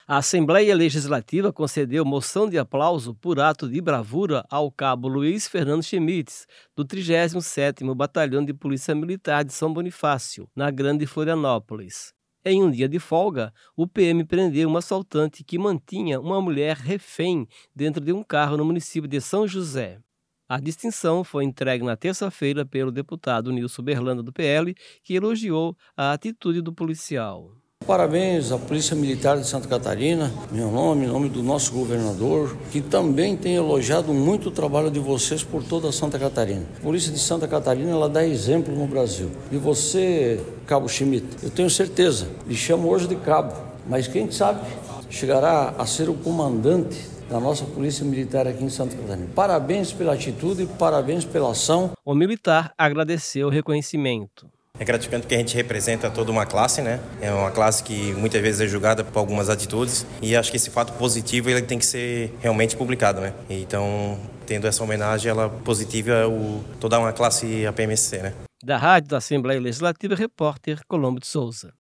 A Assembleia Legislativa concedeu moção de aplauso por ato de bravura ao cabo Luiz Fernando Schmitz, do 37º Batalhão de Polícia Militar de São Bonifácio, na Grande Florianópolis. Em um dia de folga, o PM prendeu um assaltante que mantinha uma mulher refém dentro de um carro no município de São José. A distinção foi entregue na terça-feira pelo deputado Nilson Berlanda, do PL, que elogiou a atitude do policial. Parabéns à Polícia Militar de Santa Catarina, em nome do nosso governador, que também tem elogiado muito o trabalho de vocês por toda Santa Catarina. A Polícia de Santa Catarina, ela dá exemplo no Brasil. E você, Cabo Schmidt, eu tenho certeza, lhe chamo hoje de cabo, mas quem sabe chegará a ser o comandante da nossa Polícia Militar aqui em Santa Catarina. Parabéns pela atitude e parabéns pela ação. O militar agradeceu o reconhecimento. É gratificante porque a gente representa toda uma classe, né? É uma classe que muitas vezes é julgada por algumas atitudes e acho que esse fato positivo ele tem que ser realmente publicado, né? Então, tendo essa homenagem, ela positiva toda uma classe APMSC, né? Da Rádio da Assembleia Legislativa, repórter Colombo de Souza.